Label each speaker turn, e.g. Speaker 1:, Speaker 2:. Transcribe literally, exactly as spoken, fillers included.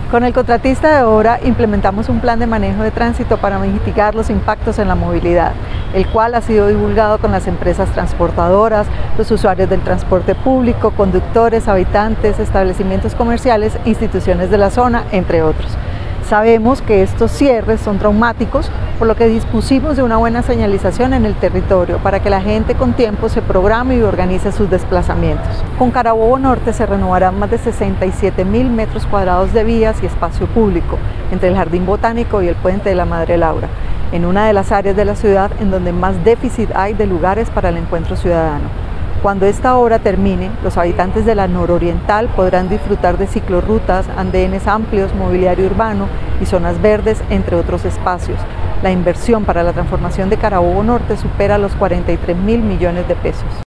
Speaker 1: Con el contratista de obra implementamos un plan de manejo de tránsito para mitigar los impactos en la movilidad, el cual ha sido divulgado con las empresas transportadoras, los usuarios del transporte público, conductores, habitantes, establecimientos comerciales, instituciones de la zona, entre otros. Sabemos que estos cierres son traumáticos, por lo que dispusimos de una buena señalización en el territorio para que la gente con tiempo se programe y organice sus desplazamientos. Con Carabobo Norte se renovarán más de sesenta y siete mil metros cuadrados de vías y espacio público entre el Jardín Botánico y el Puente de la Madre Laura, en una de las áreas de la ciudad en donde más déficit hay de lugares para el encuentro ciudadano. Cuando esta obra termine, los habitantes de la nororiental podrán disfrutar de ciclorrutas, andenes amplios, mobiliario urbano y zonas verdes, entre otros espacios. La inversión para la transformación de Carabobo Norte supera los cuarenta y tres mil millones de pesos.